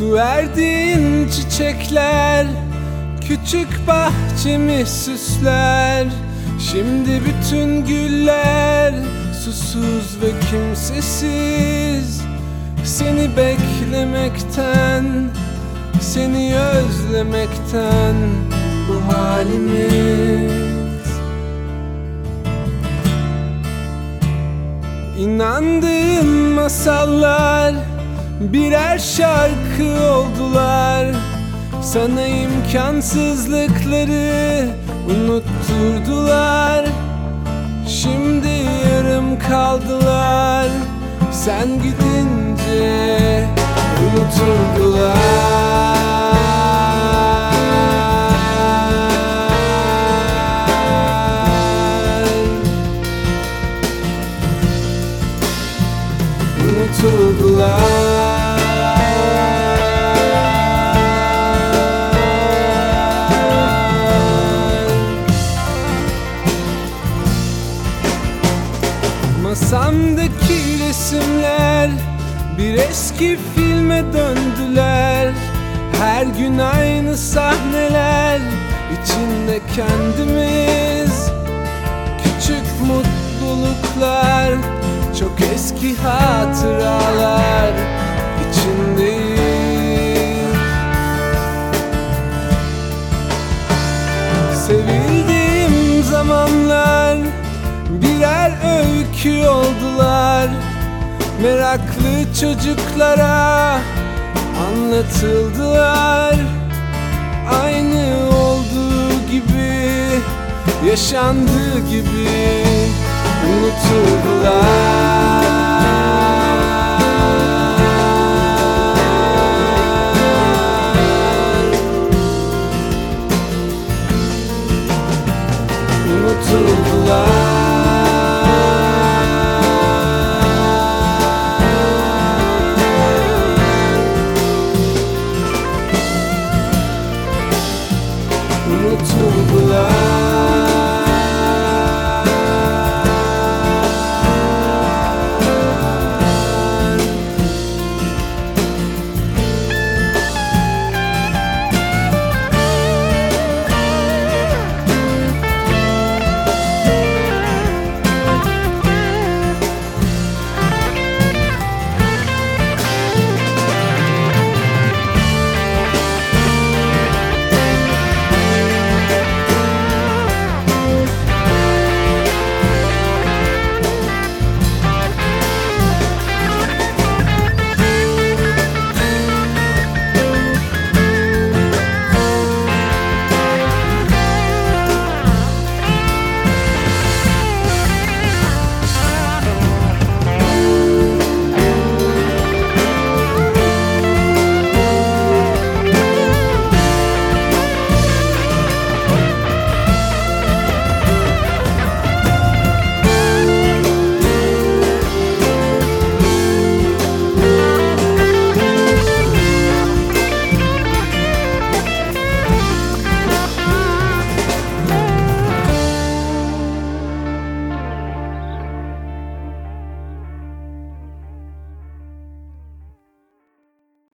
Su verdiğin çiçekler küçük bahçemi süsler. Şimdi bütün güller susuz ve kimsesiz. Seni beklemekten, seni özlemekten bu halimiz. İnandığım masallar birer şarkı oldular. Sana imkansızlıkları unutturdular. Şimdi yarım kaldılar. Sen gidince unuturdular. Masamdaki resimler bir eski filme döndüler. Her gün aynı sahneler, içinde kendimiz. Küçük mutluluklar, çok eski hatıralar içindeyiz. Sevildiğim zamanlar birer öykü oldular. Meraklı çocuklara anlatıldılar. Aynı olduğu gibi, yaşandığı gibi unutuldular.